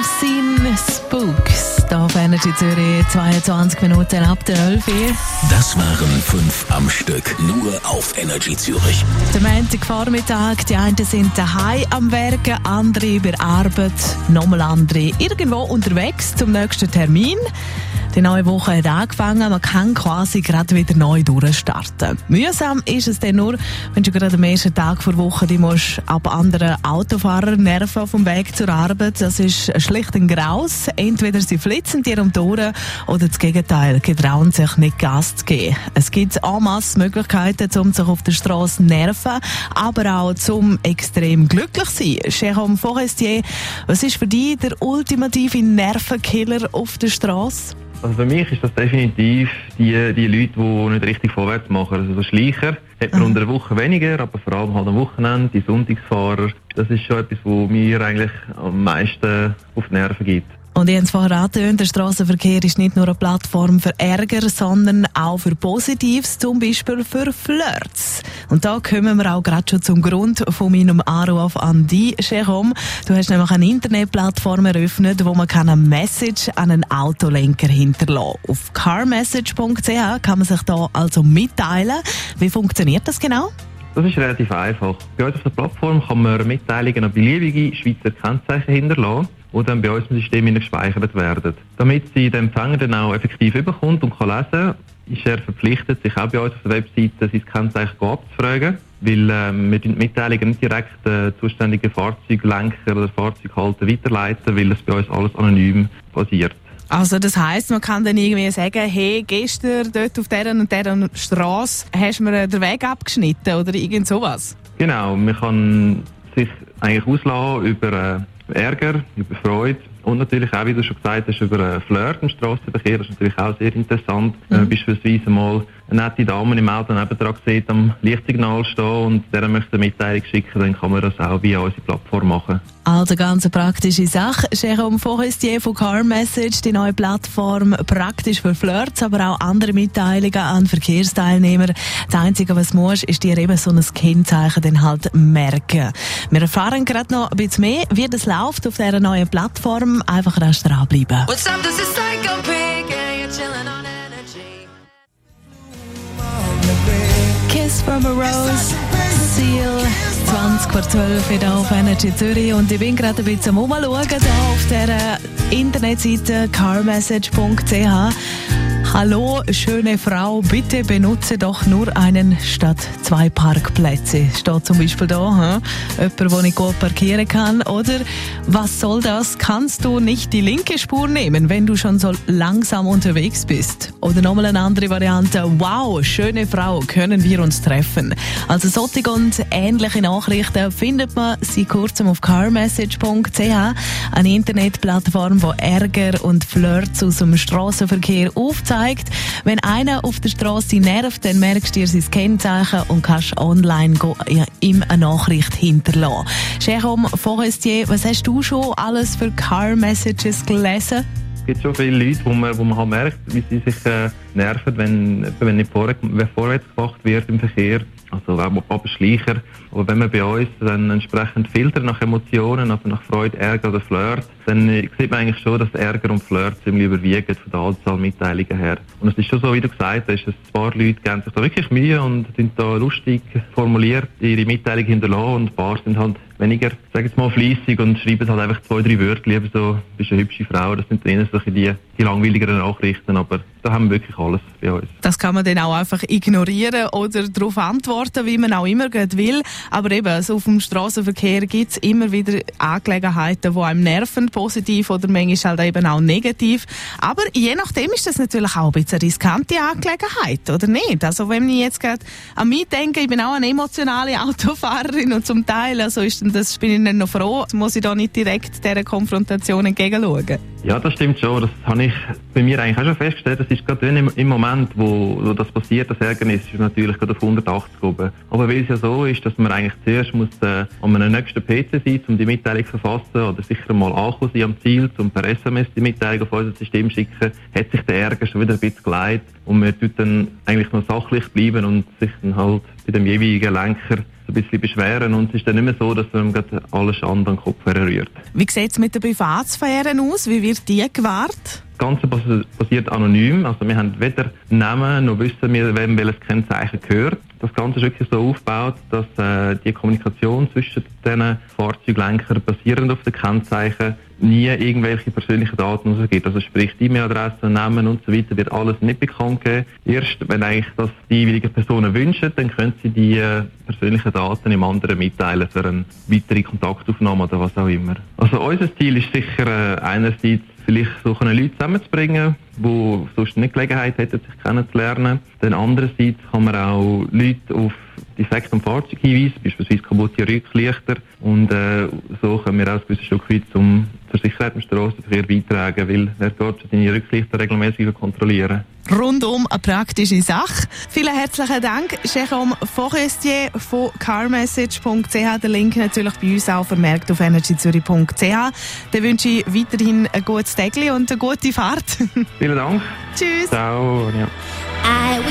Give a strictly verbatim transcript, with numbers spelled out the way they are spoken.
I've seen spooks. Da auf Energy Zürich, zweiundzwanzig Minuten ab der elf Uhr. Das waren fünf am Stück, nur auf Energy Zürich. Der Montagvormittag, die einen sind daheim am Werken, andere über Arbeit, nochmal andere irgendwo unterwegs zum nächsten Termin. Die neue Woche hat angefangen, man kann quasi gerade wieder neu durchstarten. Mühsam ist es dann nur, wenn du gerade am ersten Tag der Woche die musst ab anderen Autofahrern nerven vom Weg zur Arbeit. Das ist schlicht ein Graus. Entweder sie flitzen dir um die Ohren oder das Gegenteil, getrauen sich nicht Gas zu geben. Es gibt en masse Möglichkeiten, um sich auf der Straße zu nerven, aber auch zum extrem glücklich zu sein. Jérôme Forestier, was ist für dich der ultimative Nervenkiller auf der Straße? Also für mich ist das definitiv die, die Leute, die nicht richtig vorwärts machen. Also so Schleicher hat man mhm. unter der Woche weniger, aber vor allem halt am Wochenende, die Sonntagsfahrer. Das ist schon etwas, was mir eigentlich am meisten auf die Nerven gibt. Und ich habe es vorher angetönt, der Strassenverkehr ist nicht nur eine Plattform für Ärger, sondern auch für Positives, zum Beispiel für Flirts. Und da kommen wir auch gerade schon zum Grund von meinem Anruf an dich, Jérôme. Du hast nämlich eine Internetplattform eröffnet, wo man eine Message an einen Autolenker hinterlassen kann. Auf carmessage punkt c h kann man sich da also mitteilen. Wie funktioniert das genau? Das ist relativ einfach. Bei uns auf der Plattform kann man Mitteilungen an beliebige Schweizer Kennzeichen hinterlassen, die dann bei uns im System gespeichert werden. Damit sie den Empfänger dann auch effektiv überkommt und kann lesen, ist er verpflichtet, sich auch bei uns auf der Webseite sein Kennzeichen abzufragen, weil ähm, wir die Mitteilungen nicht direkt äh, zuständige Fahrzeuglenker oder Fahrzeughalter weiterleiten, weil es bei uns alles anonym basiert. Also das heisst, man kann dann irgendwie sagen, hey, gestern dort auf dieser und dieser Strasse hast du mir den Weg abgeschnitten oder irgend sowas? Genau, man kann sich eigentlich auslassen über äh, Ärger, über Freude und natürlich auch, wie du schon gesagt hast, über Flirt im Strassenverkehr. Das ist natürlich auch sehr interessant. Mhm. Wenn man beispielsweise mal eine nette Dame im Auto nebendran sieht, am Lichtsignal stehen und der möchte eine Mitteilung schicken, dann kann man das auch via unsere Plattform machen. Also ganz eine praktische Sache. Jérôme Forestier von CarMessage, die neue Plattform, praktisch für Flirts, aber auch andere Mitteilungen an Verkehrsteilnehmer. Das Einzige, was du musst, ist dir eben so ein Kennzeichen dann halt merken. Wir erfahren gerade noch ein bisschen mehr, wie das läuft auf dieser neuen Plattform. Einfach rasch dranbleiben. What's up, this is Psycho Pig, and you're chilling on Energy. Kiss from a Rose, Seal, zwanzig vor zwölf hier auf Energy Zürich. Und ich bin gerade ein bisschen am Umschauen hier auf der Internetseite carmessage punkt c h. Hallo, schöne Frau, bitte benutze doch nur einen statt zwei Parkplätze. Steht zum Beispiel da, hm? Jemand, wo ich gut parkieren kann. Oder, was soll das? Kannst du nicht die linke Spur nehmen, wenn du schon so langsam unterwegs bist? Oder nochmal eine andere Variante. Wow, schöne Frau, können wir uns treffen? Also solche und ähnliche Nachrichten findet man seit kurzem auf carmessage punkt c h, eine Internetplattform, die Ärger und Flirts aus dem Strassenverkehr aufzeigt. Wenn einer auf der Straße nervt, dann merkst du dir sein Kennzeichen und kannst online go, ja, ihm eine Nachricht hinterlassen. Jérôme Forestier, was hast du schon alles für Car Messages gelesen? Es gibt schon viele Leute, wo man, wo man halt merkt, wie sie sich äh, nerven, wenn, wenn nicht vorwärts, wenn vorwärts gemacht wird im Verkehr. Also aber Schleicher. Aber wenn man bei uns dann entsprechend filtert nach Emotionen, also nach Freude, Ärger oder Flirt, dann sieht man eigentlich schon, dass Ärger und Flirt ziemlich überwiegen von der Anzahl Mitteilungen her. Und es ist schon so, wie du gesagt hast, dass ein paar Leute geben sich da wirklich Mühe und sind da lustig formuliert ihre Mitteilung hinterlassen und ein paar sind halt weniger, sag jetzt mal, fleissig und schreiben halt einfach zwei, drei Wörter, lieber so, du bist eine hübsche Frau. Das sind dann solche die, die langweiligeren Nachrichten, aber da haben wir wirklich alles bei uns. Das kann man dann auch einfach ignorieren oder darauf antworten, wie man auch immer will. Aber eben, also auf dem Strassenverkehr gibt es immer wieder Angelegenheiten, die einem nerven, positiv oder manchmal halt eben auch negativ. Aber je nachdem ist das natürlich auch ein bisschen eine riskante Angelegenheit, oder nicht? Also wenn ich jetzt gerade an mich denke, ich bin auch eine emotionale Autofahrerin und zum Teil, also ist das, bin ich nicht noch froh, muss ich da nicht direkt dieser Konfrontation entgegenschauen. Ja, das stimmt schon. Das habe ich bei mir eigentlich auch schon festgestellt. Das ist gerade im, im Moment, wo, wo das passiert, das Ärgernis ist natürlich gerade auf hundertachtzig oben. Aber weil es ja so ist, dass man eigentlich zuerst muss äh, an einem nächsten P C sein, um die Mitteilung zu verfassen oder sicher mal ankommen sein am Ziel, um per S M S die Mitteilung auf unser System zu schicken, hat sich der Ärger schon wieder ein bisschen geleitet und man tut dann eigentlich noch sachlich bleiben und sich dann halt bei dem jeweiligen Lenker ein bisschen beschweren und es ist dann nicht mehr so, dass man gerade alles Schande an den Kopf rührt. Wie sieht es mit der Privatsphäre aus? Wie wird die gewahrt? Das Ganze passiert anonym, also wir haben weder Namen noch wissen wir, wem welches Kennzeichen gehört. Das Ganze ist wirklich so aufgebaut, dass äh, die Kommunikation zwischen den Fahrzeuglenkern basierend auf den Kennzeichen nie irgendwelche persönlichen Daten rausgibt. Also sprich die E-Mail-Adresse, Namen und so weiter wird alles nicht bekannt geben. Erst wenn eigentlich das die jeweiligen Personen wünschen, dann können sie die äh, persönlichen Daten dem anderen mitteilen für eine weitere Kontaktaufnahme oder was auch immer. Also unser Ziel ist sicher äh, einerseits vielleicht so Leute zusammenzubringen, die sonst nicht Gelegenheit hätten, sich kennenzulernen. Dann andererseits kann man auch Leute auf Defekte am Fahrzeug hinweisen, beispielsweise kaputte Rücklichter. Und äh, so können wir auch ein gewisses Stück weit zum, zur Sicherheit im Strassenverkehr beitragen, weil wer geht seine Rücklichter regelmäßig kontrollieren. Rundum eine praktische Sache. Vielen herzlichen Dank, Jérôme Forestier von carmessage punkt c h. Der Link natürlich bei uns auch vermerkt auf energy zürich punkt c h. Dann wünsche ich weiterhin ein gutes Tag und eine gute Fahrt. Vielen Dank. Tschüss. Ciao. Ja.